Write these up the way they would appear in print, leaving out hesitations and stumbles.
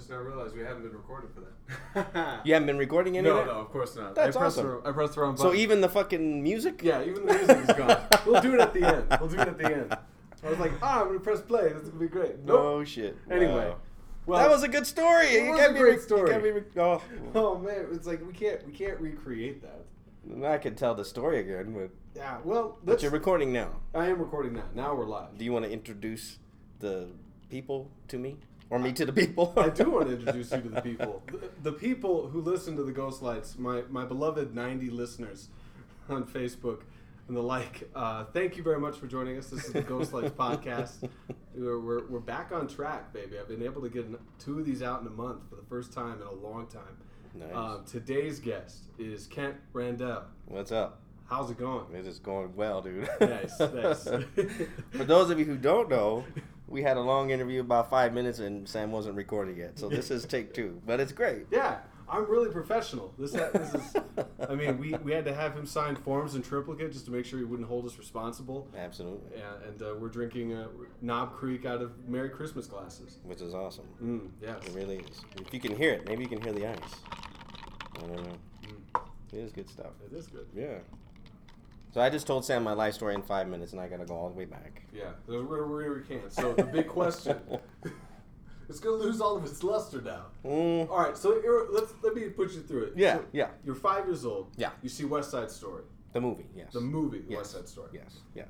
just now realized we haven't been recording for that. You haven't been recording any of that? No, of course not. That's awesome. I pressed the wrong button. So even the fucking music? Yeah, even the music is gone. We'll do it at the end. I was like, I'm going to press play. This is going to be great. Nope. No shit. Anyway. Wow. Well, that was a good story. It was a great story. Oh man, it's like we can't recreate that. I could tell the story again, but yeah. Well, but you're recording now. I am recording now. Now we're live. Do you want to introduce the people to me, or me to the people? I do want to introduce you to the people. The people who listen to the Ghost Lights, my beloved 90 listeners on Facebook and the like. Thank you very much for joining us. This is the Ghost Lights podcast. We're back on track, baby. I've been able to get 2 of these out in a month for the first time in a long time. Nice. Today's guest is Kent Randell. What's up? How's it going? It is going well, dude. Nice. For those of you who don't know, we had a long interview, about 5 minutes, and Sam wasn't recording yet. So this is take 2, but it's great. Yeah, I'm really professional. This is. I mean, we had to have him sign forms in triplicate just to make sure he wouldn't hold us responsible. Absolutely. Yeah, and we're drinking Knob Creek out of Merry Christmas glasses, which is awesome. Yes, it really is. If you can hear it, maybe you can hear the ice. I don't know. It is good stuff. It is good. Yeah. So I just told Sam my life story in 5 minutes, and I gotta go all the way back. Yeah, we're gonna recant. So the big question. It's going to lose all of its luster now. All right, so let me put you through it. Yeah, so yeah. You're 5 years old. Yeah. You see West Side Story. The movie, yes. The movie, yes. West Side Story. Yes.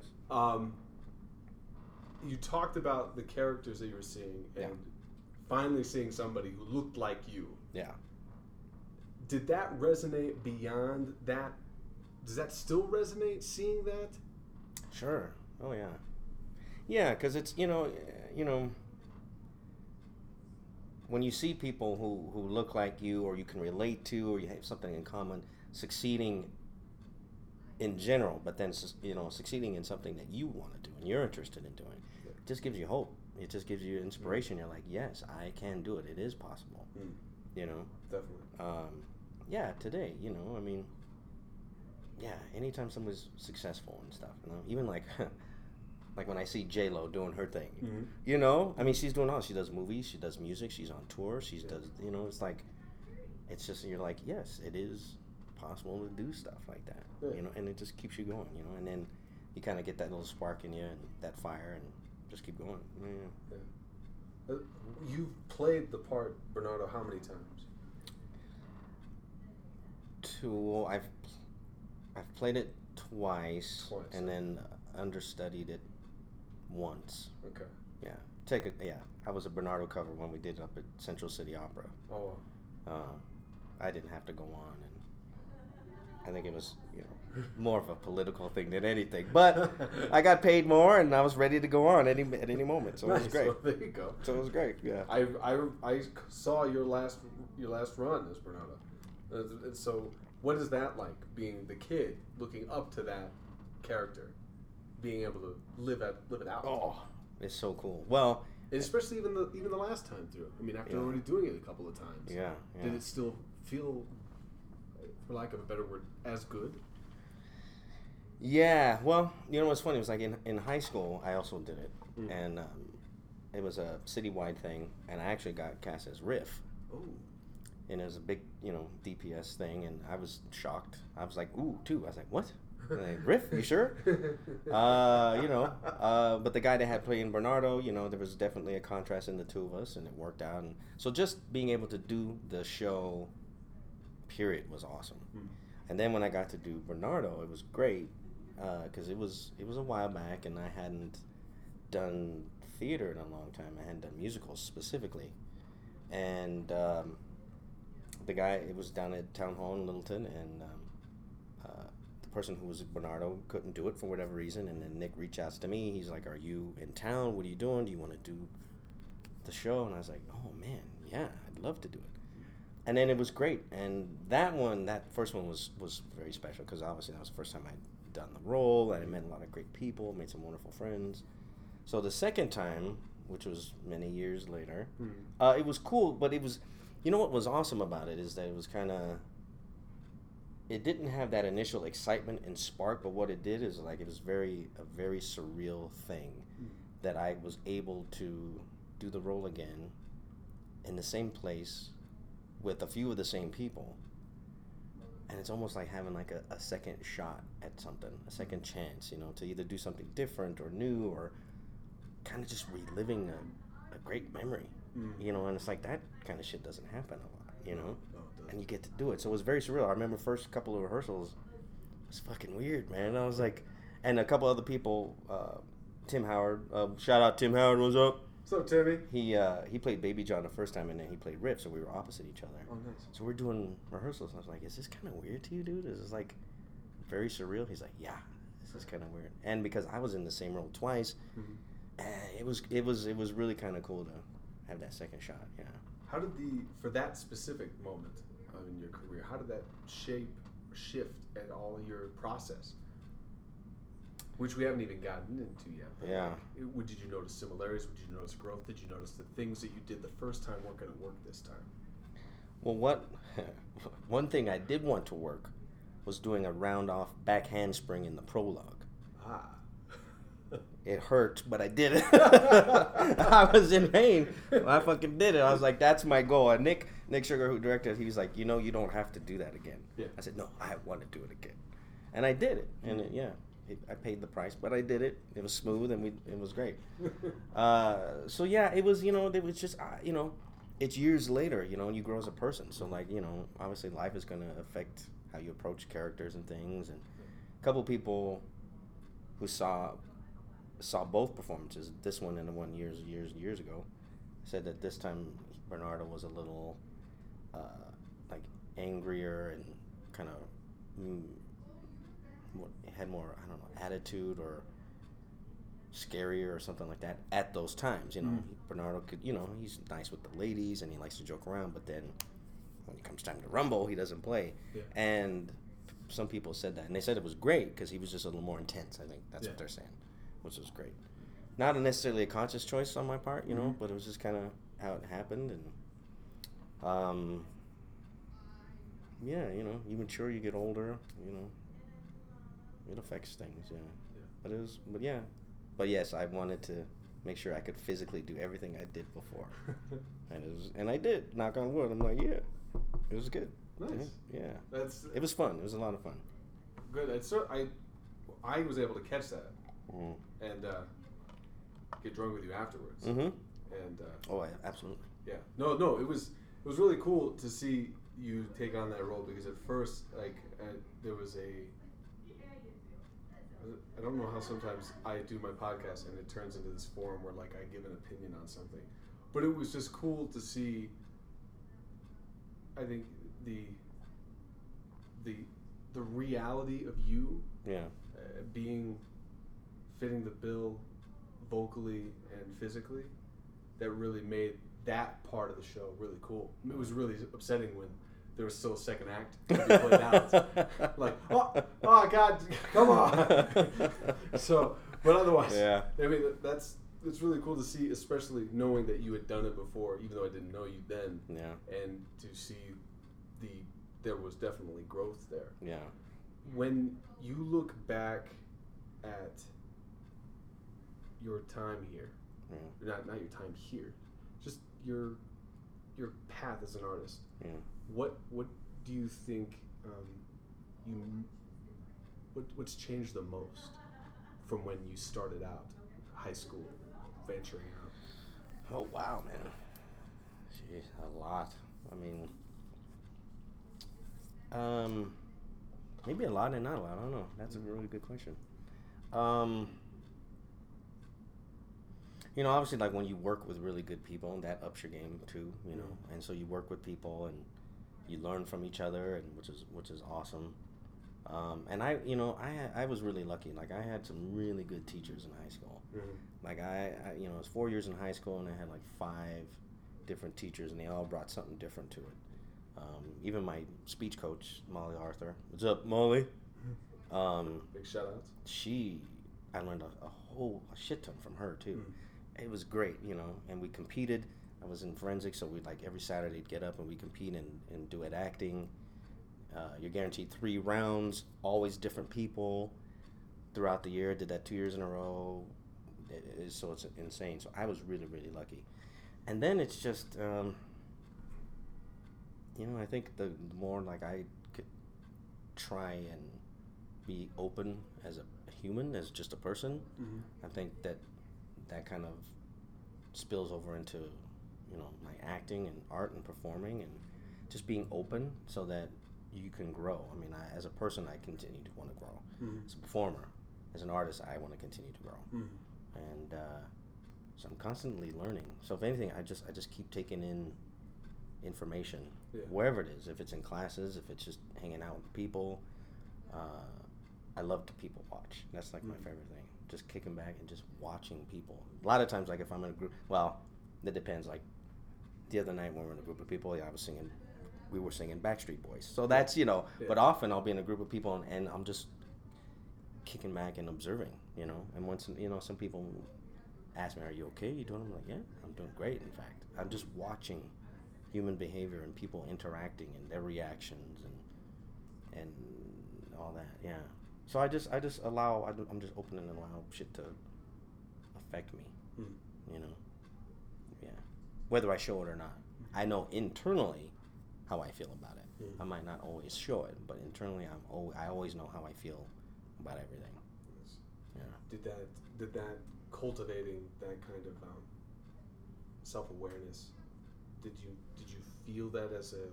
You talked about the characters that you were seeing and finally seeing somebody who looked like you. Yeah. Did that resonate beyond that? Does that still resonate, seeing that? Sure. Oh, yeah. Yeah, because it's, you know, when you see people who look like you or you can relate to or you have something in common succeeding in general, but then, succeeding in something that you want to do and you're interested in doing, it just gives you hope. It just gives you inspiration. You're like, yes, I can do it. It is possible. Definitely. Today, I mean, anytime someone's successful and stuff, even like... Like when I see J-Lo doing her thing, I mean, she's doing all. She does movies, she does music, she's on tour, does, it's like, it's just, you're like, yes, it is possible to do stuff like that, and it just keeps you going, and then you kind of get that little spark in you and that fire and just keep going. Yeah. You've played the part, Bernardo, how many times? 2. I've played it twice. And then understudied it once. Okay. Yeah. I was a Bernardo cover when we did it up at Central City Opera. Oh. I didn't have to go on, and I think it was, more of a political thing than anything. But I got paid more, and I was ready to go on at any moment. So it was great. So there you go. So it was great. Yeah. I saw your last run as Bernardo. So what is that like, being the kid looking up to that character? Being able to live it out. Oh, it's so cool. Well, and especially even the last time through. I mean, after already doing it a couple of times. Yeah. Did it still feel, for lack of a better word, as good? Yeah. Well, what's funny? It was like in high school, I also did it, and it was a citywide thing, and I actually got cast as Riff. Oh. And it was a big, DPS thing, and I was shocked. I was like, ooh, 2. I was like, what? Like, Riff, you sure? But the guy that had played in Bernardo, there was definitely a contrast in the 2 of us, and it worked out. And so just being able to do the show, period, was awesome. And then when I got to do Bernardo, it was great, because it was a while back, and I hadn't done theater in a long time. I hadn't done musicals specifically. And the guy, it was down at Town Hall in Littleton, and person who was Bernardo couldn't do it for whatever reason, and then Nick reached out to me. He's like, are you in town? What are you doing? Do you want to do the show? And I was like, oh man, yeah, I'd love to do it. And then it was great, and that first one was very special, because obviously that was the first time I'd done the role, and I met a lot of great people, made some wonderful friends. So the second time, which was many years later, it was cool, but it was, what was awesome about it is that it was kind of, it didn't have that initial excitement and spark, but what it did is it was a very surreal thing that I was able to do the role again in the same place with a few of the same people. And it's almost like having like a second shot at something, a second chance, you know, to either do something different or new, or kind of just reliving a great memory, you know. And it's like that kind of shit doesn't happen a lot, you know. And you get to do it. So it was very surreal. I remember first couple of rehearsals, it was fucking weird, man. I was like, and a couple other people, Tim Howard, shout out Tim Howard, what's up? What's up, Timmy? He played Baby John the first time, and then he played Riff, so we were opposite each other. Oh, nice. So we're doing rehearsals, and I was like, is this kind of weird to you, dude? Is this like very surreal? He's like, yeah, this is kind of weird. And because I was in the same role twice, it was really kind of cool to have that second shot. Yeah. How did for that specific moment in your career, how did that shape or shift at all your process? Which we haven't even gotten into yet. Yeah. Did you notice similarities? Did you notice growth? Did you notice the things that you did the first time weren't going to work this time? Well, one thing I did want to work was doing a round off back handspring in the prologue. Ah. It hurt, but I did it. I was in pain. I fucking did it. I was like, that's my goal. And Nick Sugar, who directed, he was like, you know, you don't have to do that again. Yeah. I said, no, I want to do it again. And I did it. And I paid the price, but I did it. It was smooth, and it was great. So yeah, it was, you know, it was just, you know, it's years later, you know, and you grow as a person. So like, you know, obviously life is going to affect how you approach characters and things. And a couple people who saw both performances, this one and the one years ago, said that this time Bernardo was a little like angrier and kind of had more, I don't know, attitude or scarier or something like that at those times. You know, Bernardo could, you know, he's nice with the ladies and he likes to joke around, but then when it comes time to rumble, he doesn't play. Yeah. And some people said that, and they said it was great because he was just a little more intense. I think that's what they're saying, which was great. Not necessarily a conscious choice on my part, you know, but it was just kind of how it happened. And yeah, you know, you mature, you get older, you know, it affects things, yeah. But yes, I wanted to make sure I could physically do everything I did before, and I did. Knock on wood. I'm like, yeah, it was good. Nice. Yeah. It was fun. It was a lot of fun. Good. I was able to catch that and get drunk with you afterwards. And absolutely. Yeah. No. It was really cool to see you take on that role, because at first, like, there was I don't know how sometimes I do my podcast and it turns into this forum where, like, I give an opinion on something, but it was just cool to see. I think the reality of you, fitting the bill vocally and physically, that really made that part of the show really cool. It was really upsetting when there was still a second act to be played out. Like, oh God, come on. So, but otherwise, I mean, it's really cool to see, especially knowing that you had done it before, even though I didn't know you then. Yeah. And to see there was definitely growth there. Yeah. When you look back at your time here, not your time here, just your path as an artist. Yeah. What do you think what's changed the most from when you started out high school, venturing out? Oh wow, man. Jeez, a lot. I mean, maybe a lot and not a lot. I don't know. That's a really good question. You know, obviously, like, when you work with really good people, that ups your game too. You know, and so you work with people and you learn from each other, and which is awesome. And I was really lucky. Like, I had some really good teachers in high school. Like, I you know, it was 4 years in high school, and I had like 5 different teachers, and they all brought something different to it. Even my speech coach, Molly Arthur. What's up, Molly? Big shout outs. I learned a shit ton from her too. It was great, you know, and we competed. I was in forensics, so we'd, like, every Saturday get up and we compete in duet acting. You're guaranteed 3 rounds, always different people throughout the year. Did that 2 years in a row. So it's insane. So I was really, really lucky. And then it's just, I think the more like I could try and be open as a human, as just a person, I think that kind of spills over into, my acting and art and performing and just being open so that you can grow. I mean, as a person, I continue to want to grow. As a performer, as an artist, I want to continue to grow. And so I'm constantly learning. So if anything, I just keep taking in information, wherever it is. If it's in classes, if it's just hanging out with people. I love to people watch. That's like my favorite thing. Just kicking back and just watching people. A lot of times, like if I'm in a group, well, that depends. Like the other night when we were in a group of people, we were singing Backstreet Boys. So that's, but often I'll be in a group of people and I'm just kicking back and observing, and once, some people ask me, are you okay? You doing? I'm like, yeah, I'm doing great. In fact, I'm just watching human behavior and people interacting and their reactions and all that. Yeah. So I just allow. I'm just open and allow shit to affect me. Yeah. Whether I show it or not, I know internally how I feel about it. I might not always show it, but internally, I always know how I feel about everything. Yes. Yeah. Did that cultivating that kind of self-awareness? Did you feel that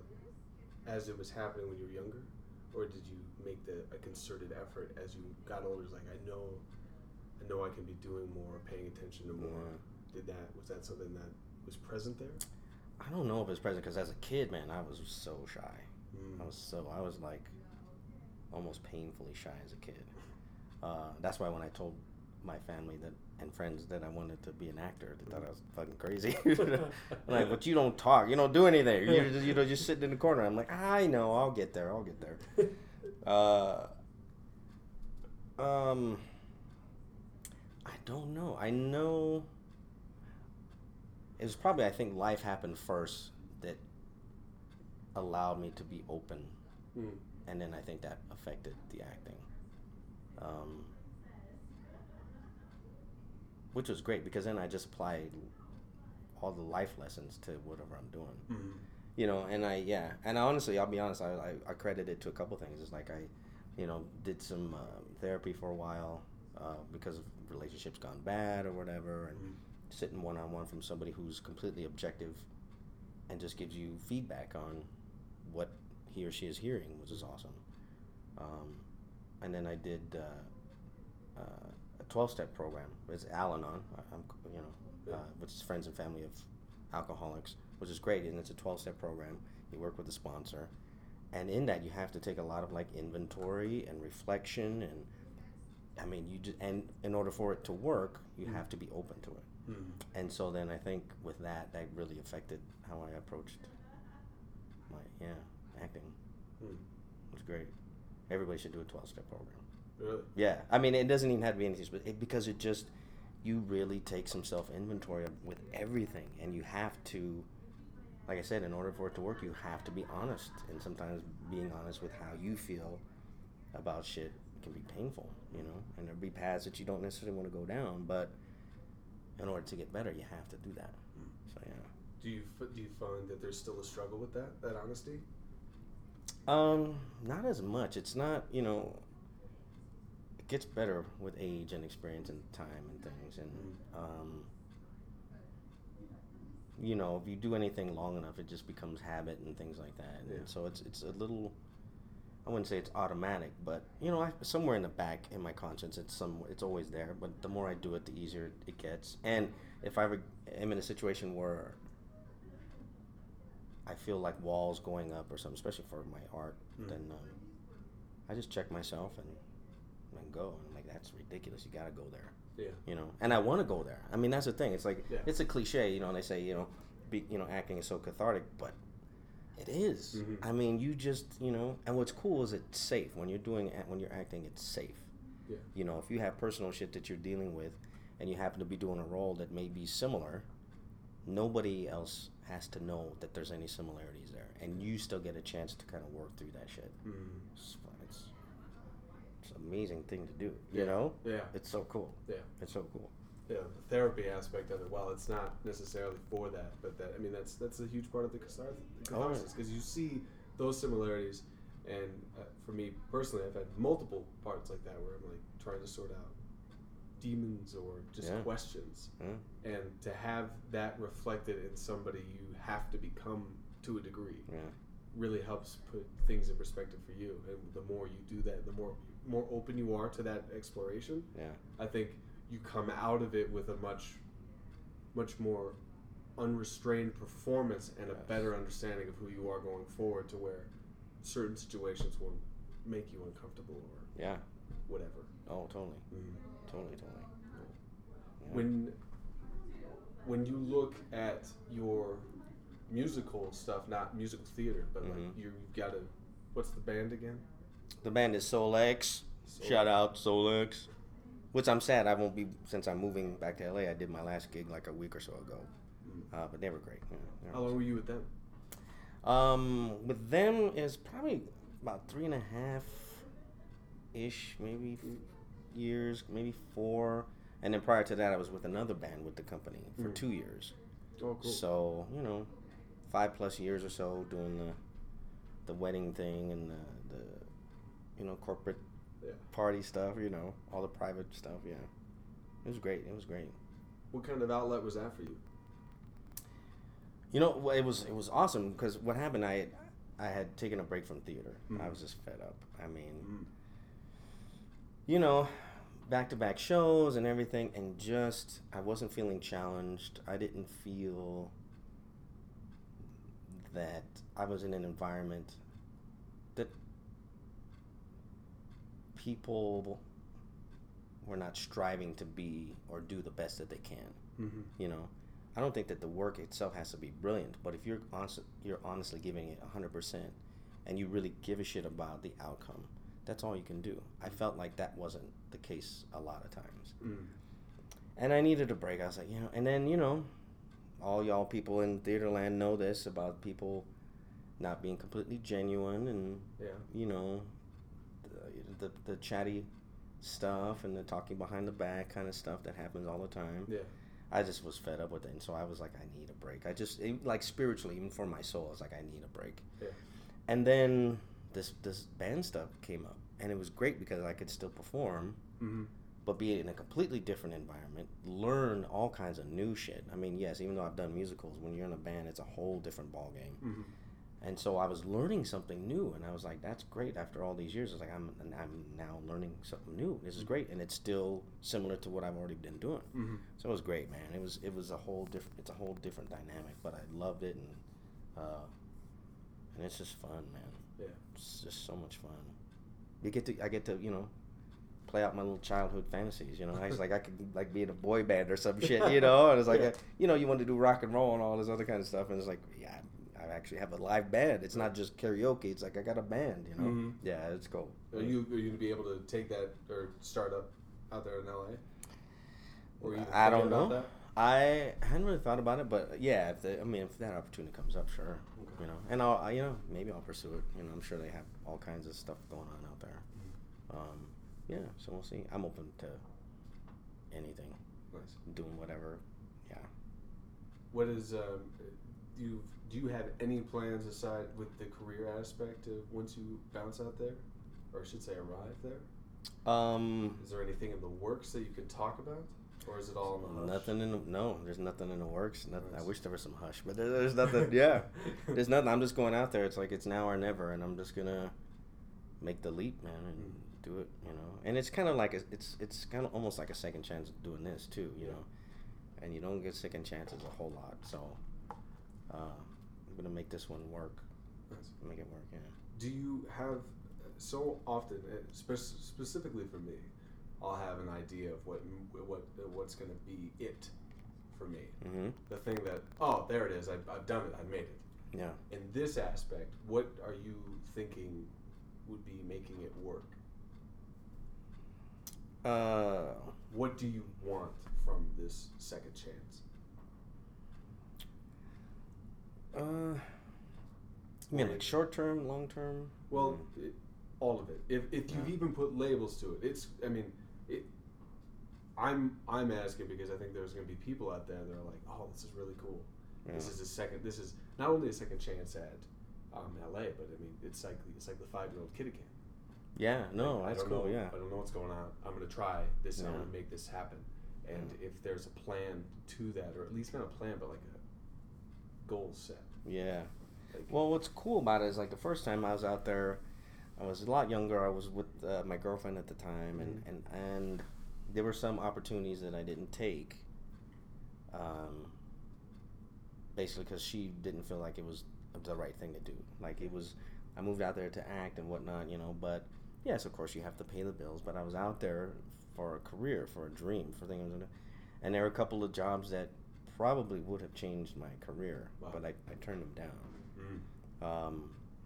as it was happening when you were younger, or did you make a concerted effort as you got older? It's like I know I can be doing more, paying attention to more. Yeah. Was that something that was present there? I don't know if it's present because as a kid, man, I was so shy. I was like almost painfully shy as a kid. That's why when I told my family and friends that I wanted to be an actor, they thought I was fucking crazy. I'm like, but you don't talk, you don't do anything. You're just sitting in the corner. I'm like, I know, I'll get there. I don't know. I know it was probably, I think life happened first that allowed me to be open. And then I think that affected the acting. Which was great because then I just applied all the life lessons to whatever I'm doing. And honestly, I'll be honest, I credit it to a couple things. It's like I did some therapy for a while because of relationships gone bad or whatever, and sitting one-on-one from somebody who's completely objective and just gives you feedback on what he or she is hearing, which is awesome. And then I did a 12-step program. It's Al-Anon, which is Friends and Family of Alcoholics, which is great, and it's a 12-step program. You work with a sponsor, and in that you have to take a lot of like inventory and reflection, and I mean and in order for it to work, you have to be open to it. And so then I think with that really affected how I approached my acting. It was great. Everybody should do a 12-step program. Really? Yeah. I mean, it doesn't even have to be anything, but because it just, you really take some self-inventory with everything, and you have to, like I said, in order for it to work, you have to be honest, and sometimes being honest with how you feel about shit can be painful, and there'll be paths that you don't necessarily want to go down, but in order to get better, you have to do that. So yeah. Do you find that there's still a struggle with that honesty? Not as much. It's not, it gets better with age and experience and time and things. And, if you do anything long enough, it just becomes habit and things like that. And so it's a little, I wouldn't say it's automatic, but, somewhere in the back in my conscience, it's always there. But the more I do it, the easier it gets. And if I am in a situation where I feel like walls going up or something, especially for my art, then I just check myself and go. And I'm like, that's ridiculous. You got to go there. Yeah. And I want to go there. I mean, that's the thing. It's like, it's a cliche, they say, acting is so cathartic, but it is. I mean, you just, and what's cool is it's safe. When you're acting, it's safe. Yeah. If you have personal shit that you're dealing with and you happen to be doing a role that may be similar, nobody else has to know that there's any similarities there, and you still get a chance to kind of work through that shit. It's an amazing thing to do, Yeah. It's so cool. Yeah. It's so cool. the therapy aspect of it. While it's not necessarily for that, but that, I mean, that's a huge part of the catharsis, because you see those similarities. And for me personally, I've had multiple parts like that where I'm like trying to sort out demons or just questions, and to have that reflected in somebody you have to become to a degree really helps put things in perspective for you. And the more you do that, the more open you are to that exploration, I think you come out of it with a much more unrestrained performance and a better understanding of who you are going forward, to where certain situations will make you uncomfortable or whatever. Oh, totally. Totally. Yeah. When you look at your musical stuff, not musical theater, but like you've got what's the band again? The band is Soul X. Shout out Soul X. Which I'm sad I won't be, since I'm moving back to LA. I did my last gig like a week or so ago. But they were great. How long were you with them? With them is probably about 3.5-ish, maybe years, maybe 4. And then prior to that, I was with another band with the company for 2 years. Oh, cool. So, 5+ years or so doing the wedding thing and the corporate party stuff, all the private stuff, It was great. What kind of outlet was that for you? It was awesome, because what happened, I had taken a break from theater. I was just fed up. I mean, back-to-back shows and everything, and just, I wasn't feeling challenged. I didn't feel that I was in an environment that people were not striving to be or do the best that they can. I don't think that the work itself has to be brilliant, but if you're honestly giving it 100% and you really give a shit about the outcome, that's all you can do. I felt like that wasn't the case a lot of times. And I needed a break. I was like, and then, all y'all people in theater land know this about people not being completely genuine, and, the chatty stuff and the talking behind the back kind of stuff that happens all the time. I just was fed up with it, and so I was like, I need a break. Like spiritually, even for my soul, I was like, I need a break. And then this band stuff came up, and it was great because I could still perform, but be in a completely different environment, learn all kinds of new shit. I mean, yes, even though I've done musicals, when you're in a band, it's a whole different ballgame. And so I was learning something new, and I was like, that's great. After all these years, it's like, I'm now learning something new. This is great, and it's still similar to what I've already been doing. So it was great, man. It was a whole different dynamic, but I loved it, and it's just fun, man. It's just so much fun. I get to play out my little childhood fantasies. I was like, I could like be in a boy band or some shit, and it's like you want to do rock and roll and all this other kind of stuff, and it's like, I actually have a live band. It's not just karaoke. It's like I got a band, Yeah, it's cool. Are you gonna be able to take that or start up out there in LA? Or I don't know. That? I hadn't really thought about it, but yeah, if that opportunity comes up, sure. Okay. And I'll maybe I'll pursue it. I'm sure they have all kinds of stuff going on out there. So we'll see. I'm open to anything. Nice. Doing whatever. Yeah. What is do you have any plans aside with the career aspect of once you bounce out there, or I should say arrive there? Is there anything in the works that you could talk about, or is it all in the hush? There's nothing in the works. Nothing. Nice. I wish there was some hush, but there's nothing. Yeah, there's nothing. I'm just going out there. It's like it's now or never, and I'm just gonna make the leap, man, and do it. And it's kind of like it's kind of almost like a second chance doing this too, and you don't get second chances a whole lot, so. I'm gonna make this one work. Nice. Make it work, yeah. Do you have, so often, specifically for me, I'll have an idea of what's gonna be it for me. The thing that, there it is. I've done it. I made it. Yeah. In this aspect, what are you thinking would be making it work? What do you want from this second chance? You mean like short term, long term? Well, all of it. If you've even put labels to it, I'm asking because I think there's going to be people out there that are like, oh, this is really cool. Yeah. This is not only a second chance at LA, but I mean it's like the 5-year-old kid again. Yeah, no, that's cool. Yeah, I don't know what's going on. I'm going to try this. And I'm going to make this happen. And if there's a plan to that, or at least not a plan, but like a goal set. Yeah. Like, well, what's cool about it is like the first time I was out there, I was a lot younger. I was with my girlfriend at the time, and there were some opportunities that I didn't take. Basically, because she didn't feel like it was the right thing to do. Like it was, I moved out there to act and whatnot, But yes, of course, you have to pay the bills. But I was out there for a career, for a dream, for things. And there were a couple of jobs that probably would have changed my career, but I turned them down.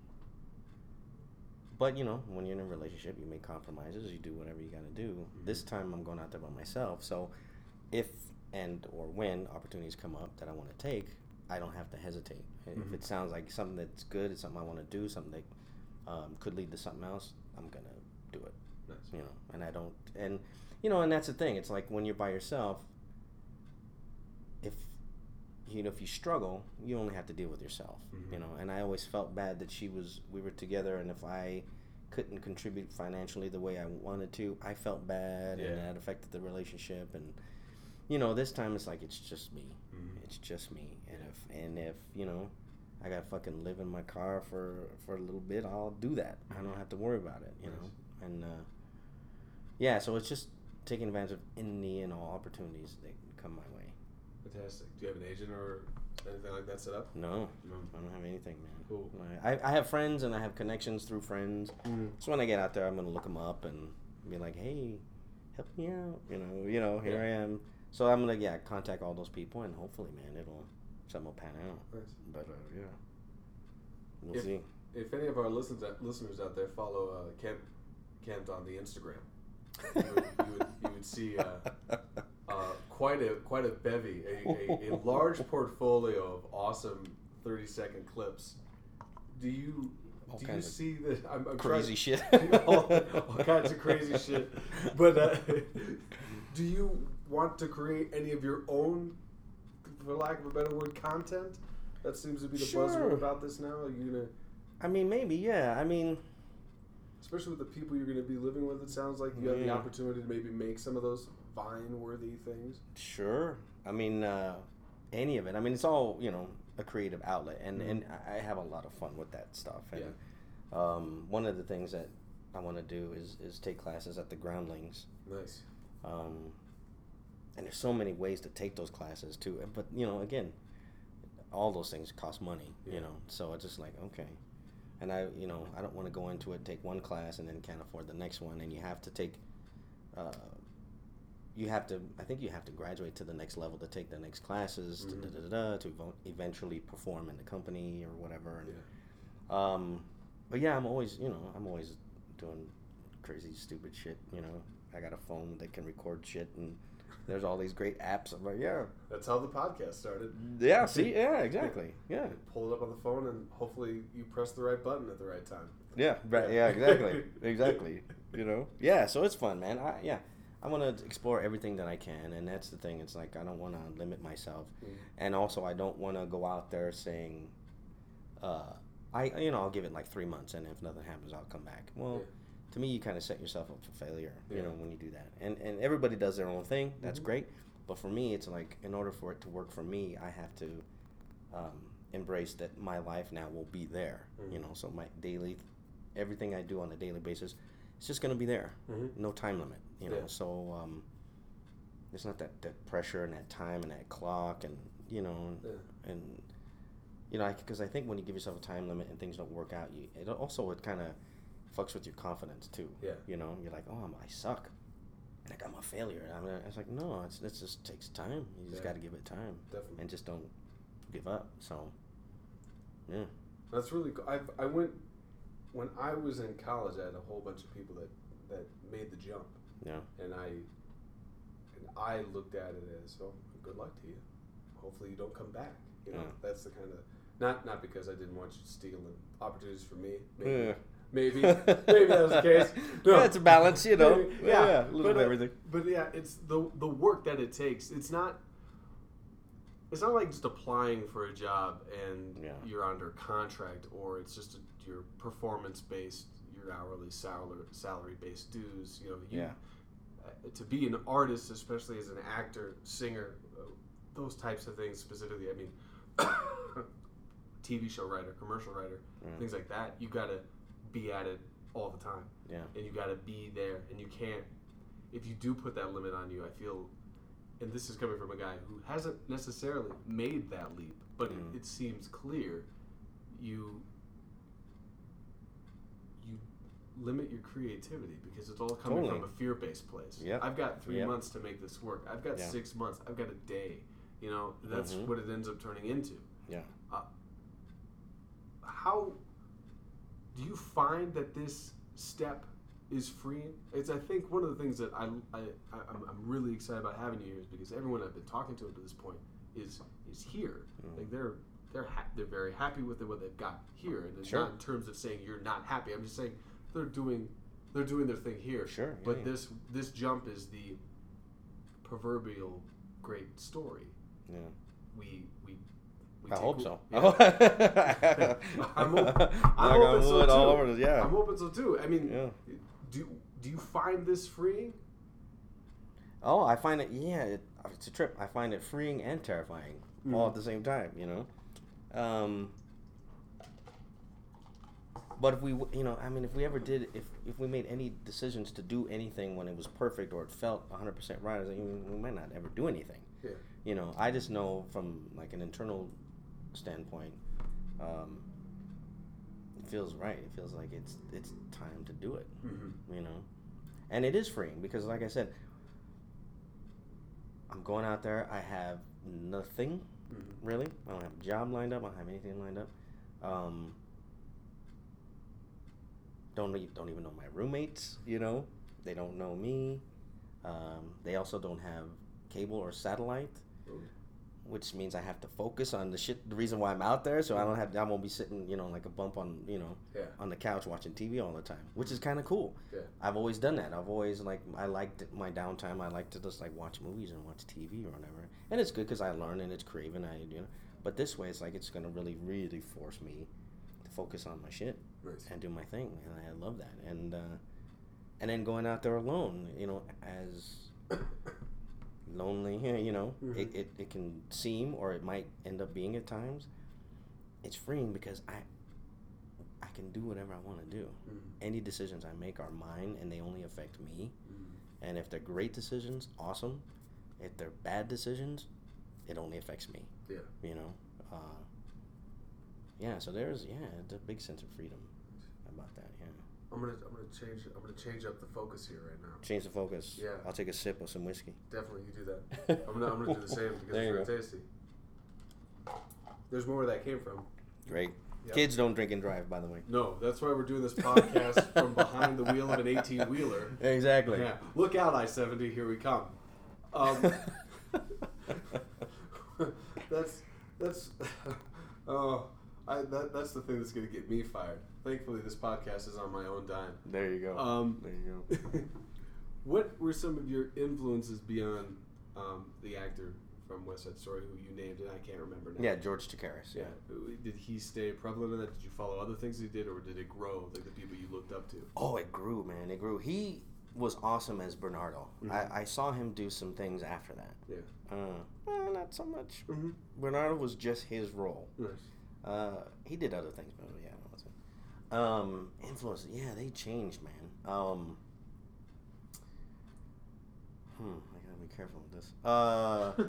But when you're in a relationship, you make compromises. You do whatever you got to do. This time, I'm going out there by myself. So, if and or when opportunities come up that I want to take, I don't have to hesitate. If it sounds like something that's good, it's something I want to do, something that could lead to something else, I'm gonna do it. Nice. And I don't, and that's the thing. It's like when you're by yourself. If you struggle, you only have to deal with yourself. And I always felt bad that we were together, and if I couldn't contribute financially the way I wanted to, I felt bad, and that affected the relationship. And this time it's like it's just me. It's just me. And if I gotta fucking live in my car for a little bit, I'll do that. I don't have to worry about it. And so it's just taking advantage of any and all opportunities that come my way. Fantastic. Do you have an agent or anything like that set up? No. I don't have anything, man. Cool. I have friends and I have connections through friends. So when I get out there, I'm gonna look them up and be like, hey, help me out. Here I am. So I'm gonna contact all those people, and hopefully, man, something will pan out. Nice. But we'll see. If any of our listeners out there follow Kent on the Instagram, you would see quite a bevy, a large portfolio of awesome 30-second clips. Do you see that? I'm crazy shit. all kinds of crazy shit. But do you want to create any of your own, for lack of a better word, content? That seems to be the buzzword about this now. Are you gonna? I mean, maybe, yeah. I mean, especially with the people you're going to be living with, it sounds like you have the opportunity to maybe make some of those Vine-worthy things. Sure. I mean, any of it. I mean, it's all, a creative outlet, and I have a lot of fun with that stuff. And one of the things that I want to do is take classes at the Groundlings. Nice. And there's so many ways to take those classes, too. But, again, all those things cost money, So it's just like, okay. And I don't want to go into it, take one class, and then can't afford the next one. And you have to take, I think you have to graduate to the next level to take the next classes, to eventually perform in the company or whatever. And, but yeah, I'm always doing crazy, stupid shit. I got a phone that can record shit, and there's all these great apps. I'm like, yeah. That's how the podcast started. Yeah, see? Yeah, exactly. Yeah. Pull it up on the phone, and hopefully you press the right button at the right time. Yeah, right. Yeah, exactly. Exactly. Yeah, so it's fun, man. I want to explore everything that I can, and that's the thing. It's like I don't want to limit myself. And also I don't want to go out there saying, I'll give it like 3 months, and if nothing happens, I'll come back. Well, to me, you kind of set yourself up for failure, when you do that. And everybody does their own thing. That's great. But for me, it's like, in order for it to work for me, I have to embrace that my life now will be there. So my everything I do on a daily basis, it's just going to be there. No time limit, So there's not that pressure and that time and that clock and, and, because I think when you give yourself a time limit and things don't work out, it kind of fucks with your confidence too. Yeah. You're like, oh, I suck. Like I'm a failure. It's like, no, it just takes time. You just got to give it time. Definitely. And just don't give up. So, yeah. That's really cool. When I was in college, I had a whole bunch of people that made the jump. Yeah. And I looked at it as, oh, good luck to you. Hopefully you don't come back. That's the kind of, not because I didn't want you stealing opportunities from me. maybe that was the case. No. Yeah, it's a balance, you know. Maybe, yeah, a little bit of everything. But yeah, it's the work that it takes. It's not like just applying for a job and you're under contract, or it's just your performance based, your hourly salary based dues. You know, to be an artist, especially as an actor, singer, those types of things specifically. I mean, TV show writer, commercial writer, things like that. You got to be at it all the time. Yeah. And you got to be there, and you can't. If you do put that limit on you, I feel, and this is coming from a guy who hasn't necessarily made that leap, but it seems clear. You limit your creativity because it's all coming from a fear-based place. Yep. I've got 3 months to make this work. I've got 6 months. I've got a day. You know, that's what it ends up turning into. Yeah. How do you find that this step is freeing? It's, I think, one of the things that I'm really excited about having you here is because everyone I've been talking to up to this point is here. Like they're very happy with what they've got here, and it's not in terms of saying you're not happy. I'm just saying they're doing their thing here. Sure. But this jump is the proverbial great story. Yeah. We I hope so. Yeah. I'm hoping so too. All over this, I'm hoping so too. I mean, do you find this freeing? Oh, I find it. Yeah, it's a trip. I find it freeing and terrifying all at the same time. You know. But if we, I mean, if we ever did, if we made any decisions to do anything when it was perfect or it felt 100% right, we might not ever do anything. Yeah. You know, I just know from like an internal standpoint, it feels right. It feels like it's time to do it. You know, and it is freeing because, like I said, I'm going out there. I have nothing really. I don't have a job lined up. I don't have anything lined up. Don't even know my roommates. You know, they don't know me. They also don't have cable or satellite, which means I have to focus on the reason why I'm out there. So I won't be sitting, like a bump on, on the couch watching TV all the time, which is kind of cool. Yeah. I've always done that. I liked my downtime. I like to just watch movies and watch TV or whatever. And it's good because I learn and it's creative and but this way it's it's going to really, really force me to focus on my shit and do my thing. And I love that. And then going out there alone, as lonely, it can seem, or it might end up being at times. It's freeing because I can do whatever I want to do. Any decisions I make are mine, and they only affect me. And if they're great decisions, awesome. If they're bad decisions, it only affects me. Yeah. So there's a big sense of freedom about that. Yeah. I'm gonna change up the focus here right now. Change the focus. Yeah. I'll take a sip of some whiskey. Definitely, you do that. I'm gonna do the same because it's very tasty. There's more where that came from. Great. Yep. Kids don't drink and drive, by the way. No, that's why we're doing this podcast from behind the wheel of an 18-wheeler. Exactly. Yeah. Look out, I-70, here we come. That's that's the thing that's gonna get me fired. Thankfully, this podcast is on my own dime. There you go. There you go. What were some of your influences beyond the actor from West Side Story who you named, and I can't remember now? Yeah, George Takeiris. Yeah. Did he stay prevalent in that? Did you follow other things he did, or did it grow, like the people you looked up to? Oh, it grew, man. It grew. He was awesome as Bernardo. I saw him do some things after that. Yeah. Not so much. Bernardo was just his role. Nice. He did other things, but yeah, that was it. Influences, yeah, they changed, man. I gotta be careful with this.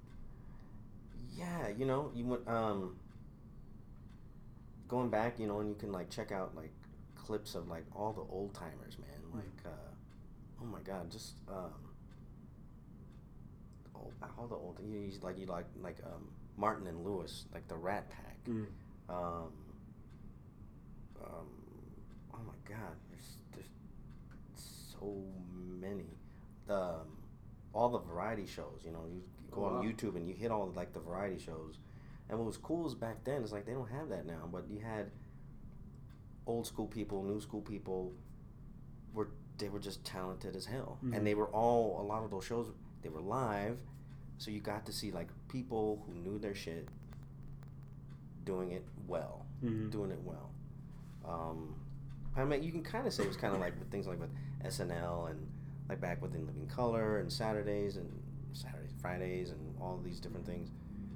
Yeah, you went, going back, and you can check out clips of all the old timers, man. Oh my God, just all the old. You like Martin and Lewis, the Rat Pack. Oh my God, there's so many. All the variety shows, you go on YouTube and you hit all the variety shows. And what was cool is back then is they don't have that now, but you had old school people, new school people they were just talented as hell, Mm-hmm. and they were all, a lot of those shows, they were live, so you got to see like people who knew their shit doing it well. I mean, you can kind of say it was kind of like with things like with SNL and like back within Living Color and Fridays and all these different things.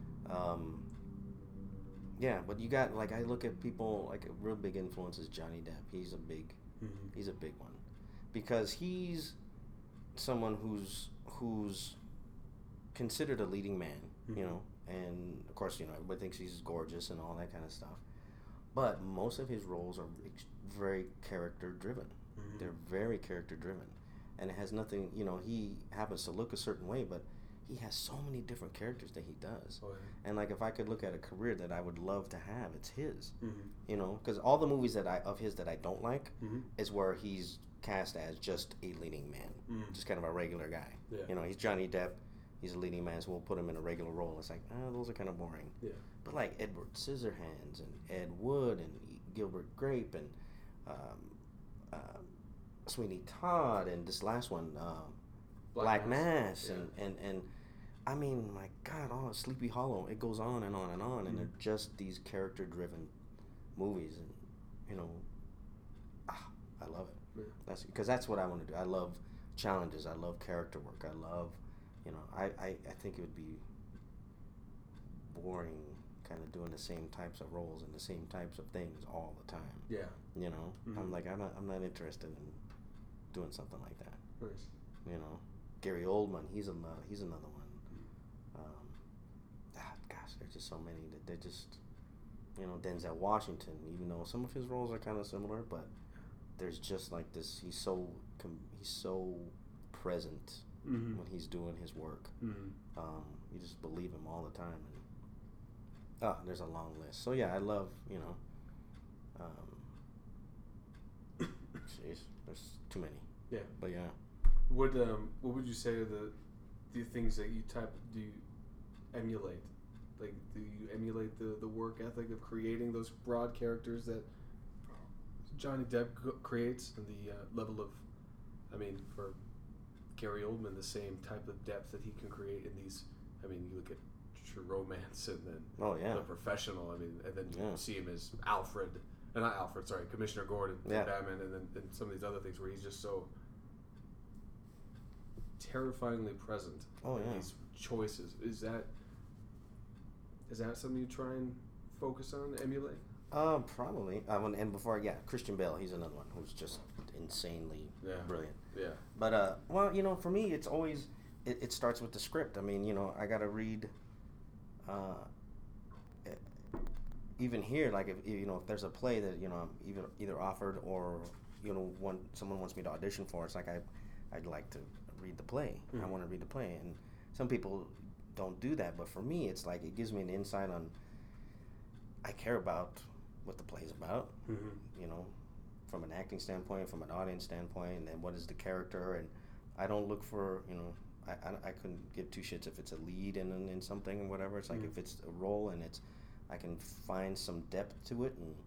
Yeah, but you got, like, I look at people, like a real big influence is Johnny Depp. He's a big one, because he's someone who's considered a leading man, you know, and of course, you know, everybody thinks he's gorgeous and all that kind of stuff. But most of his roles are very character driven. They're very character driven, and it has nothing. You know, he happens to look a certain way, but he has so many different characters that he does. And like, if I could look at a career that I would love to have, it's his. You know, because all the movies of his that I don't like is where he's cast as just a leading man, just kind of a regular guy. You know, he's Johnny Depp. He's a leading man, so we'll put him in a regular role. It's like, those are kind of boring. But like Edward Scissorhands and Ed Wood and Gilbert Grape and Sweeney Todd and this last one, Black Mass, and I mean, my God, Sleepy Hollow. It goes on and on and on, and they're just these character-driven movies, and you know, I love it. Because that's what I want to do. I love challenges. I love character work. I love, you know, I think it would be boring kind of doing the same types of roles and the same types of things all the time. You know, I'm not interested in doing something like that. Nice. You know, Gary Oldman, he's another one. Gosh, there's just so many that they're just, you know, Denzel Washington, even though some of his roles are kind of similar, but there's just like this, he's so present when he's doing his work. You just believe him all the time. And there's a long list. So yeah, I love, you know, jeez, there's too many. Yeah. But yeah. What would you say are the things that you do you emulate? Like, do you emulate the work ethic of creating those broad characters that Johnny Depp creates, and the level of, I mean, for Gary Oldman, the same type of depth that he can create in these. I mean, you look at True Romance and then The Professional. I mean, and then you see him as Commissioner Gordon, Batman, and then some of these other things where he's just so terrifyingly present in these choices. Is that something you try and focus on, emulate? Probably. And before, Christian Bale, he's another one who's just insanely brilliant. Yeah. But well, you know, for me, it's always it starts with the script. I mean, you know, I gotta read. Even here, like, if you know, if there's a play that, you know, I'm either offered or, you know, someone wants me to audition for, it's like I'd like to read the play. I want to read the play, and some people don't do that, but for me, it's like it gives me an insight on. I care about what the play's about, you know, from an acting standpoint, from an audience standpoint, and then what is the character, and I don't look for, you know, I couldn't give two shits if it's a lead in something or whatever. It's like if it's a role and I can find some depth to it, and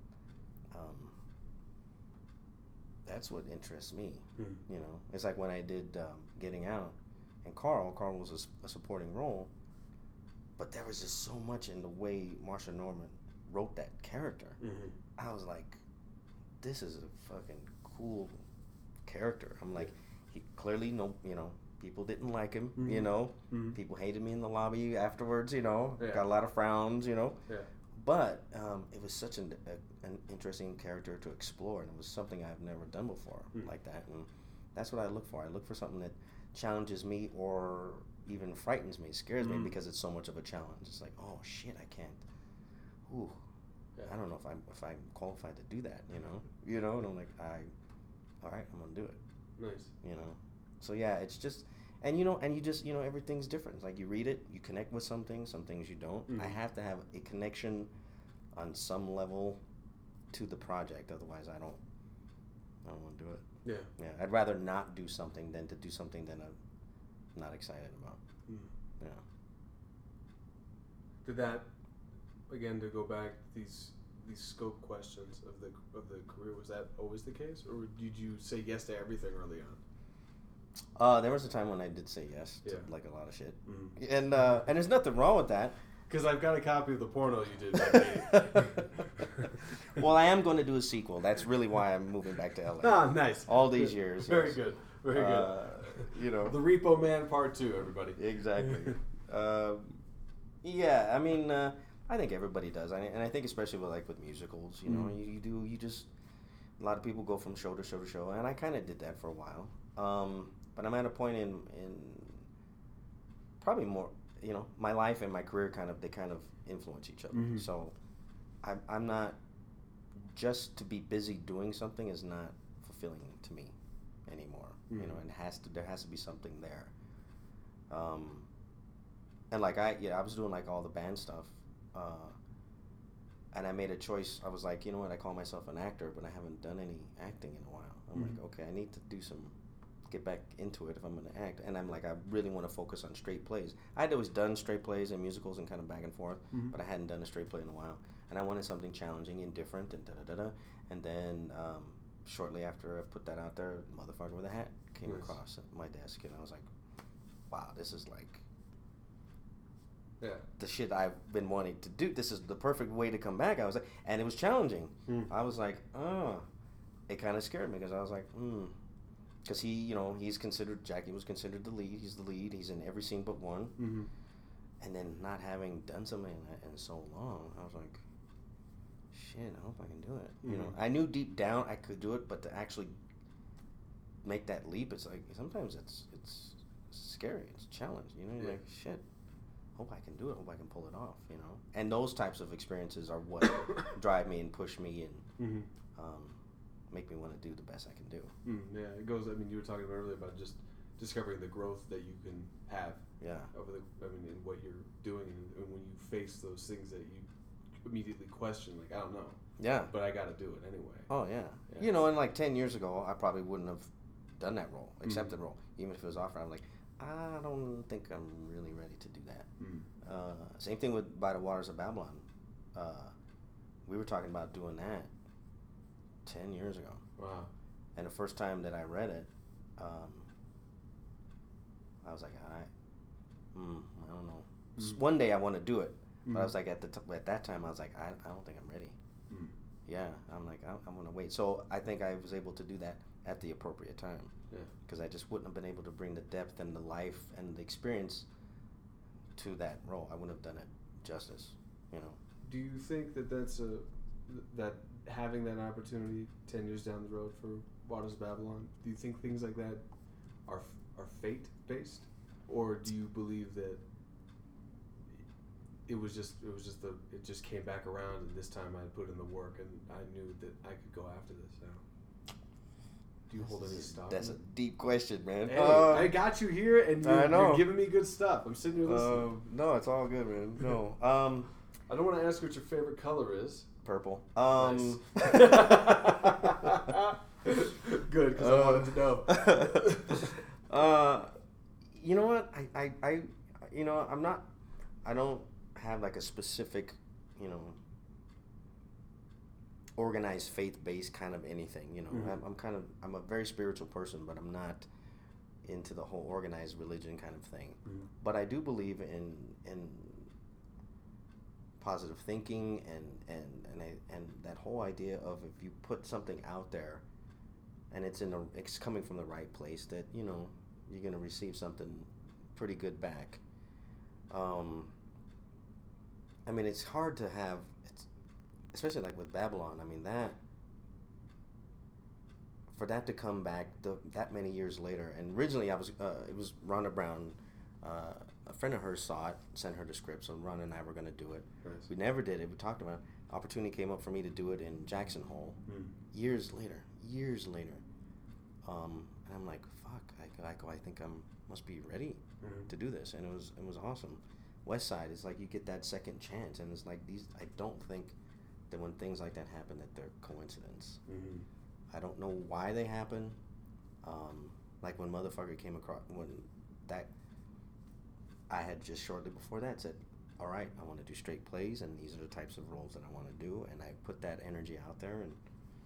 that's what interests me. You know, it's like when I did Getting Out, and Carl was a supporting role, but there was just so much in the way Marsha Norman wrote that character. I was like, this is a fucking cool character. I'm like, he clearly you know, people didn't like him, you know, people hated me in the lobby afterwards, you know, got a lot of frowns, you know, but it was such an interesting character to explore, and it was something I've never done before like that, and that's what I look for. I look for something that challenges me or even frightens me, scares me, because it's so much of a challenge. It's like, oh shit, I can't. Ooh, I don't know if I'm qualified to do that. You know, and I'm like, all right, I'm gonna do it. Nice. You know, so yeah, it's just, and you know, and you just, you know, everything's different. It's like you read it, you connect with something, some things you don't. I have to have a connection on some level to the project, otherwise I don't want to do it. Yeah, I'd rather not do something than to do something that I'm not excited about. Yeah. Did that, again, to go back, these scope questions of the career, was that always the case, or did you say yes to everything early on? There was a time when I did say yes to like a lot of shit, Mm-hmm. and there's nothing wrong with that. Because I've got a copy of the porno you did by me. Well, I am going to do a sequel. That's really why I'm moving back to LA. Ah, nice. All these years. Very yes. good. Very good. You know. The Repo Man Part 2, everybody. Exactly. Yeah, I mean, I think everybody does, and I think especially with musicals, you know, you just a lot of people go from show to show to show, and I kind of did that for a while. But I'm at a point in probably more, you know, my life and my career they kind of influence each other. Mm-hmm. So I'm not, just to be busy doing something is not fulfilling to me anymore. Mm-hmm. You know, and there has to be something there. And like I was doing like all the band stuff, and I made a choice. I was like, you know what? I call myself an actor, but I haven't done any acting in a while. I'm like, okay, I need to get back into it if I'm going to act. And I'm like, I really want to focus on straight plays. I'd always done straight plays and musicals and kind of back and forth, but I hadn't done a straight play in a while. And I wanted something challenging and different and da-da-da-da. And then shortly after I put that out there, Motherfucker with a Hat came across my desk. And I was like, wow, this is like the shit I've been wanting to do. This is the perfect way to come back. I was like, and it was challenging. I was like, oh, it kind of scared me because I was like, because Jackie was considered the lead. He's the lead. He's in every scene but one. And then not having done something in so long, I was like, shit, I hope I can do it. You know, I knew deep down I could do it, but to actually make that leap, it's like sometimes it's scary. It's a challenge. You know, you're like, shit. Hope I can do it. Hope I can pull it off. You know, and those types of experiences are what drive me and push me and make me want to do the best I can do. Yeah, it goes. I mean, you were talking about earlier about just discovering the growth that you can have. Yeah. In what you're doing, and when you face those things that you immediately question, like, I don't know. Yeah. But I got to do it anyway. Oh yeah. You know, and like 10 years ago, I probably wouldn't have done that role, accepted role, even if it was offered. I'm like, I don't think I'm really ready to do that. Same thing with By the Waters of Babylon. We were talking about doing that 10 years ago. Wow. And the first time that I read it, I was like, I don't know. One day I want to do it, but I was like, at that time I was like, I don't think I'm ready. Yeah, I'm like, I want to wait. So I think I was able to do that at the appropriate time. Yeah. Because I just wouldn't have been able to bring the depth and the life and the experience to that role. I wouldn't have done it justice, you know. Do you think that having that opportunity 10 years down the road for Waters of Babylon, do you think things like that are fate based, or do you believe that it just came back around, and this time I put in the work and I knew that I could go after this now? Do you hold any stock? That's a deep question, man. Hey, I got you here, and you're giving me good stuff. I'm sitting here listening. No, it's all good, man. No. I don't want to ask what your favorite color is. Purple. Nice. Good, because I wanted to know. You know what? I don't have like a specific, you know, organized faith-based kind of anything, you know. I'm a very spiritual person, but I'm not into the whole organized religion kind of thing. But I do believe in positive thinking and that whole idea of, if you put something out there and it's coming from the right place, that, you know, you're going to receive something pretty good back. I mean, it's hard to have, especially like with Babylon. I mean, for that to come back that many years later, and originally it was Rhonda Brown, a friend of hers saw it, sent her the script, so Rhonda and I were going to do it. Nice. We never did it. We talked about it. Opportunity came up for me to do it in Jackson Hole years later. And I'm like, fuck, I think I must be ready to do this, and it was awesome. West Side is like, you get that second chance, and it's like I don't think that when things like that happen that they're coincidence. I don't know why they happen. Like when Motherfucker came across, when that, I had just shortly before that said, all right, I want to do straight plays, and these are the types of roles that I want to do, and I put that energy out there, and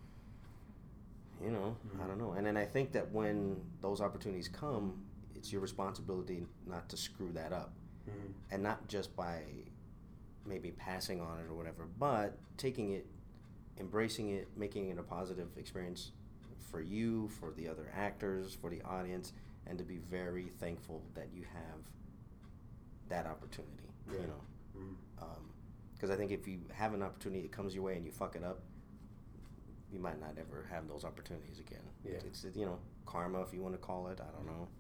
I don't know. And then I think that when those opportunities come, it's your responsibility not to screw that up, and not just by maybe passing on it or whatever, but taking it, embracing it, making it a positive experience for you, for the other actors, for the audience, and to be very thankful that you have that opportunity. Because I think if you have an opportunity, it comes your way, and you fuck it up, you might not ever have those opportunities again. Yeah. It's karma, if you want to call it. I don't know.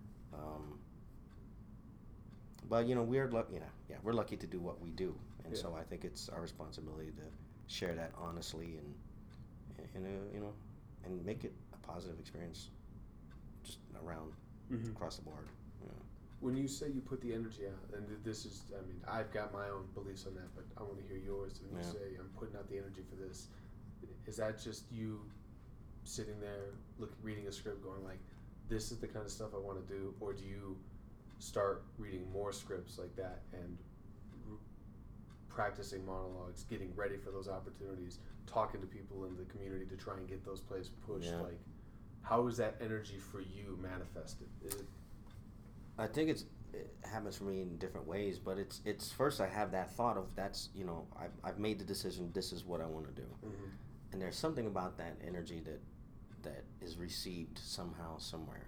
But we're lucky. We're lucky to do what we do, and so I think it's our responsibility to share that honestly and and make it a positive experience, just around across the board. When you say you put the energy out, and this is, I mean, I've got my own beliefs on that, but I want to hear yours. When you say I'm putting out the energy for this, is that just you sitting there reading a script going like, this is the kind of stuff I want to do, or do you start reading more scripts like that and practicing monologues, getting ready for those opportunities, talking to people in the community to try and get those plays pushed? Like, how is that energy for you manifested? I think it happens for me in different ways, but it's first I have that thought of I've made the decision, this is what I want to do, and there's something about that energy that is received somehow, somewhere.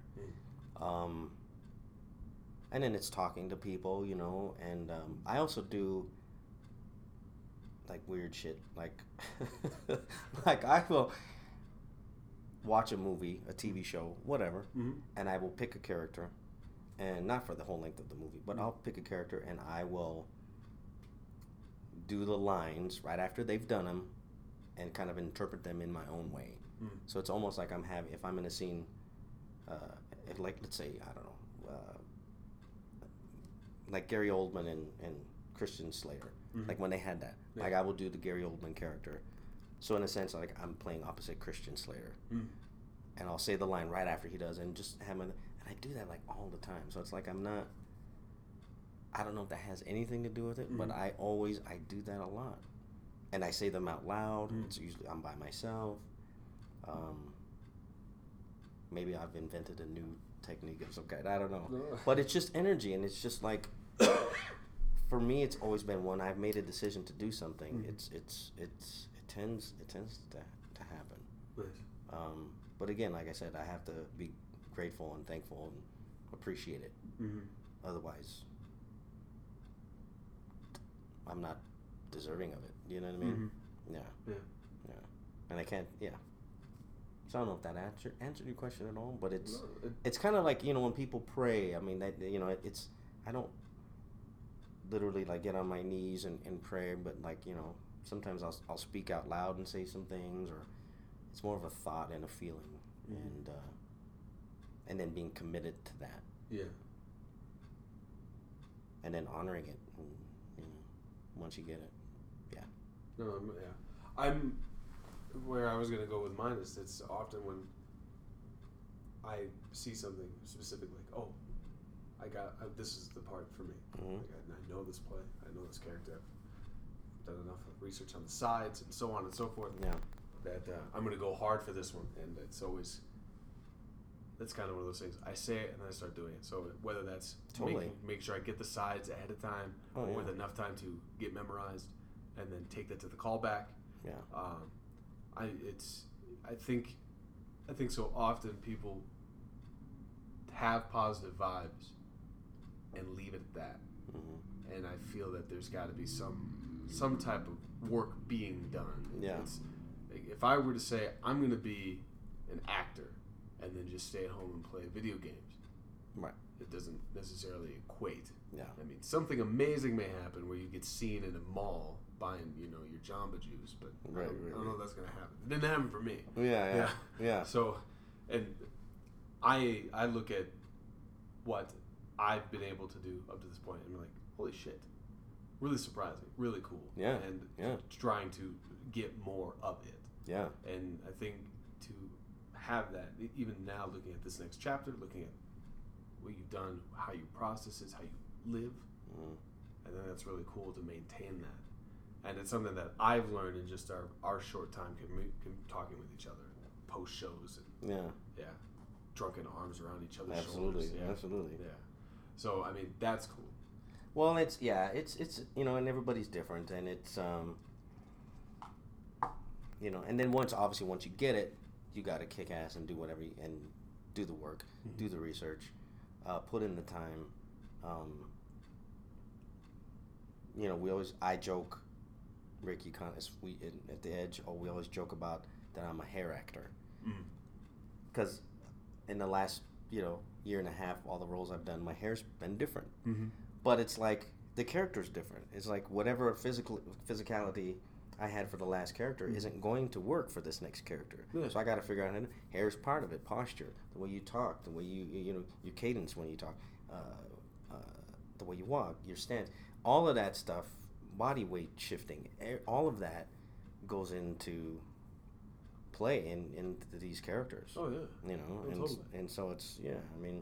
And then it's talking to people, and I also do like weird shit, like like I will watch a movie, a TV show, whatever, and I will pick a character, and not for the whole length of the movie, but I'll pick a character and I will do the lines right after they've done them and kind of interpret them in my own way. So it's almost like if I'm in a scene, let's say, I don't know, like Gary Oldman and Christian Slater, like when they had that, like I will do the Gary Oldman character. So in a sense, like I'm playing opposite Christian Slater, and I'll say the line right after he does, and just and I do that like all the time. So it's like I don't know if that has anything to do with it, but I do that a lot, and I say them out loud. It's usually I'm by myself. Maybe I've invented a new technique of some kind. I don't know, but it's just energy, and it's just like for me, it's always been when I've made a decision to do something. It tends to happen. Nice. But again, like I said, I have to be grateful and thankful and appreciate it. Otherwise, I'm not deserving of it. You know what I mean? Yeah. And I can't. Yeah. So I don't know if that answered your question at all, but it's kind of like when people pray. I mean, that it's I don't literally like get on my knees and pray, but like sometimes I'll speak out loud and say some things, or it's more of a thought and a feeling, and then being committed to that. Yeah. And then honoring it, once you get it. Yeah. No, I'm where I was gonna go with mine is it's often when I see something specific, like, oh, this is the part for me. Like, I know this play, I know this character. I've done enough research on the sides and so on and so forth. Yeah. That I'm gonna go hard for this one, and that's kind of one of those things. I say it and then I start doing it. So whether that's make sure I get the sides ahead of time, with enough time to get memorized, and then take that to the callback. Yeah. I think so often people have positive vibes and leave it at that, and I feel that there's got to be some type of work being done. Yeah. If I were to say I'm going to be an actor and then just stay at home and play video games, right? It doesn't necessarily equate. Yeah. I mean, something amazing may happen where you get seen in a mall buying, your Jamba Juice, but I don't know if that's gonna happen. It didn't happen for me. Yeah. So, and I look at what I've been able to do up to this point, and I'm like, holy shit, really surprising, really cool. Yeah. And trying to get more of it. Yeah. And I think to have that, even now, looking at this next chapter, looking at what you've done, how you process it, how you live, I think that's really cool to maintain that. And it's something that I've learned in just our short time talking with each other, post shows, and drunken arms around each other's shoulders. Absolutely. Yeah. So I mean, that's cool. Well, it's you know, and everybody's different, and it's you know, and then once you get it, you got to kick ass and do whatever and do the work, do the research, put in the time. You know, I joke, Ricky, at the Edge, we always joke about that I'm a hair actor, because in the last year and a half, all the roles I've done, my hair's been different. But it's like the character's different. It's like whatever physicality I had for the last character isn't going to work for this next character. Yeah. So I got to figure out how to. Hair's part of it. Posture, the way you talk, the way your cadence when you talk, the way you walk, your stance, all of that stuff, body weight shifting, all of that goes into play into these characters. Oh yeah. You know, totally. And so it's I mean,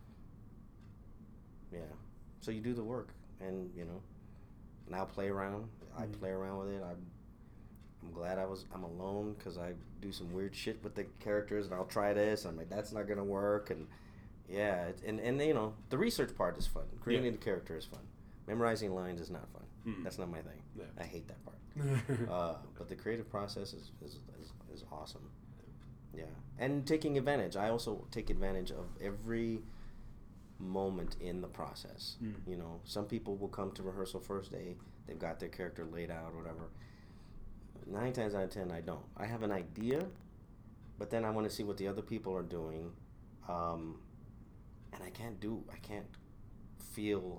yeah. So you do the work, and now play around. I play around with it. I'm glad I'm alone, because I do some weird shit with the characters, and I'll try this. I'm like, that's not gonna work, and and the research part is fun. Creating the character is fun. Memorizing lines is not fun. That's not my thing. Yeah. I hate that part. But the creative process is awesome. Yeah, and taking advantage. I also take advantage of every moment in the process. Some people will come to rehearsal first day, they've got their character laid out or whatever. 9 times out of 10 I don't. I have an idea, but then I want to see what the other people are doing, and I can't feel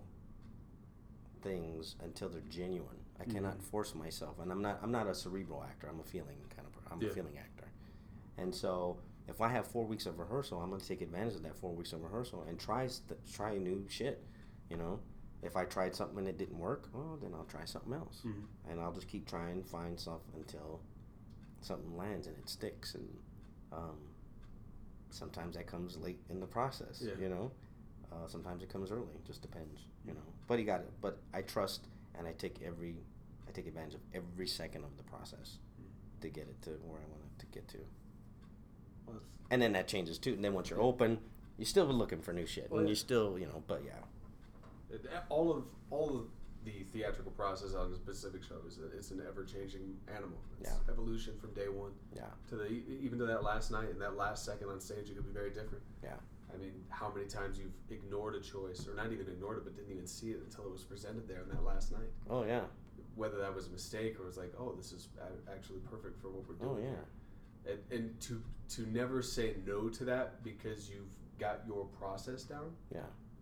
things until they're genuine. I cannot force myself, and I'm not a cerebral actor. I'm a feeling a feeling actor. And so if I have 4 weeks of rehearsal, I'm going to take advantage of that 4 weeks of rehearsal and try new shit. If I tried something and it didn't work, well, then I'll try something else. And I'll just keep trying, find stuff until something lands and it sticks. And sometimes that comes late in the process, sometimes it comes early. It just depends, But you got it. But I trust, and I take advantage of every second of the process to get it to where I want it to get to. And then that changes too. And then once you're open, you're still looking for new shit. And you're still, but yeah. All of the theatrical process on a specific show is that it's an ever-changing animal. It's evolution from day one. Yeah. Even to that last night and that last second on stage, it could be very different. Yeah. I mean, how many times you've ignored a choice, or not even ignored it, but didn't even see it until it was presented there on that last night. Oh yeah. Whether that was a mistake or it was like, oh, this is actually perfect for what we're doing. Oh yeah. Here. And to never say no to that because you've got your process down. Yeah.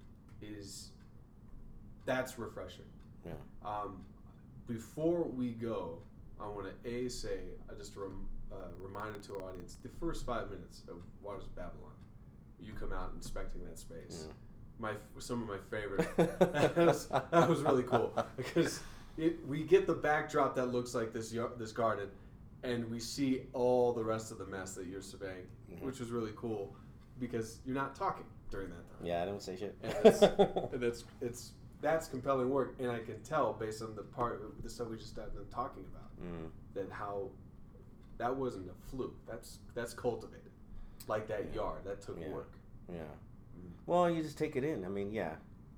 That's refreshing. Yeah. Before we go, I want to say just a reminder to our audience: the first 5 minutes of Waters of Babylon, you come out inspecting that space. Some of my favorite. that was really cool because we get the backdrop that looks like this garden, and we see all the rest of the mess that you're surveying, which was really cool because you're not talking during that time. Yeah, I don't say shit. And that's compelling work, and I can tell based on the stuff we just got done talking about that how that wasn't a fluke. That's cultivated, like that yard that took work. Yeah. Well, you just take it in. I mean, yeah.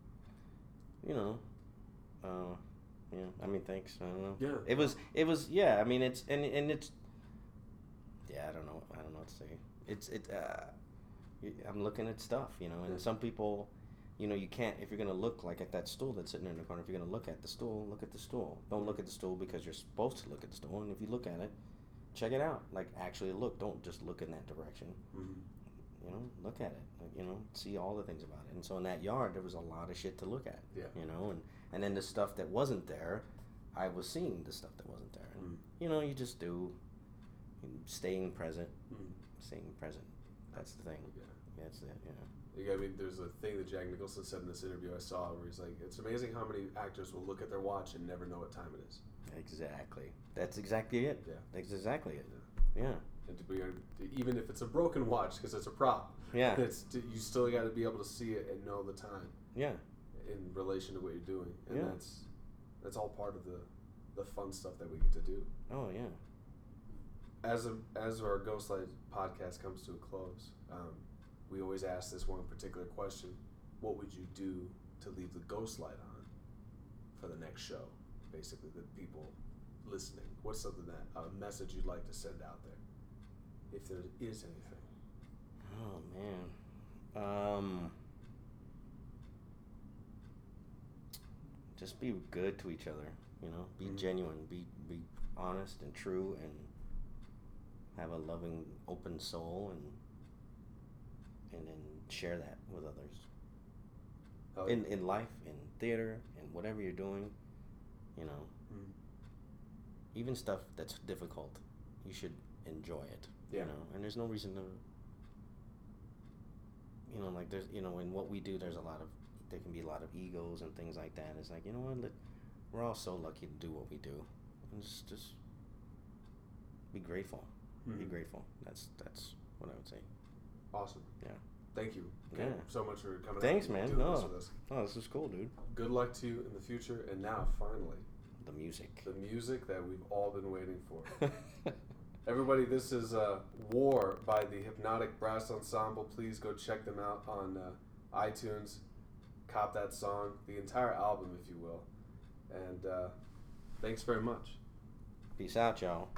Yeah. I mean, thanks. I don't know. Yeah. It was. Yeah. I mean, it's and it's. Yeah, I don't know what to say. I'm looking at stuff, and some people. You can't, if you're going to look like at that stool that's sitting in the corner, if you're going to look at the stool, look at the stool. Don't look at the stool because you're supposed to look at the stool. And if you look at it, check it out. Like, actually look. Don't just look in that direction. Look at it. See all the things about it. And so in that yard, there was a lot of shit to look at. Yeah. And then the stuff that wasn't there, I was seeing the stuff that wasn't there. And, you just do. Staying present. Staying present. That's the thing. Yeah. That's it, I mean, there's a thing that Jack Nicholson said in this interview I saw where he's like, it's amazing how many actors will look at their watch and never know what time it is. Exactly. That's exactly it. Yeah. That's exactly it. Yeah. And to be, even if it's a broken watch, because it's a prop, you still got to be able to see it and know the time. Yeah. In relation to what you're doing. And It's all part of the fun stuff that we get to do. Oh yeah. As our Ghostlight podcast comes to a close, we always ask this one particular question: what would you do to leave the ghost light on for the next show? Basically, the people listening. What's something a message you'd like to send out there, if there is anything? Oh man. Just be good to each other. You know, be genuine. Be honest and true, and have a loving, open soul, and then share that with others. Oh, In life, in theater, in whatever you're doing, you know. Even stuff that's difficult, you should enjoy it. Yeah. You know, and there's no reason to. You know, like there's, you know, in what we do, there can be a lot of egos and things like that. It's like, you know what, we're all so lucky to do what we do, and just be grateful. Be grateful. That's what I would say. Awesome. Yeah. Thank you. Yeah. So much for coming. Thanks, out man. and doing this with us. No, this is cool, dude. Good luck to you in the future, and now finally, The music that we've all been waiting for. Everybody, this is War by the Hypnotic Brass Ensemble. Please go check them out on iTunes. Cop that song, the entire album, if you will. And thanks very much. Peace out, y'all.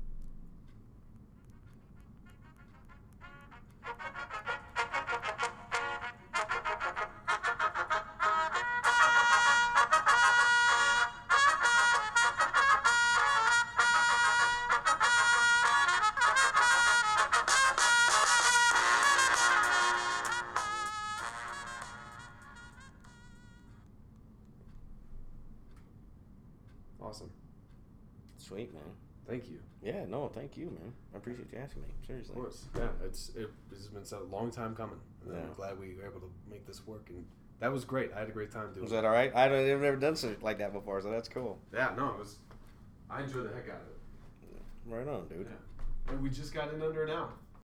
Awesome. Sweet, man. Thank you. Yeah, no, thank you, man. I appreciate you asking me. Seriously. Of course. Yeah, this has been a long time coming. And Yeah. I'm glad we were able to make this work, and that was great. I had a great time doing Was it. that all right? I've never done something like that before, so that's cool. Yeah, no, I enjoyed the heck out of it. Right on, dude. Yeah. And we just got in under an hour.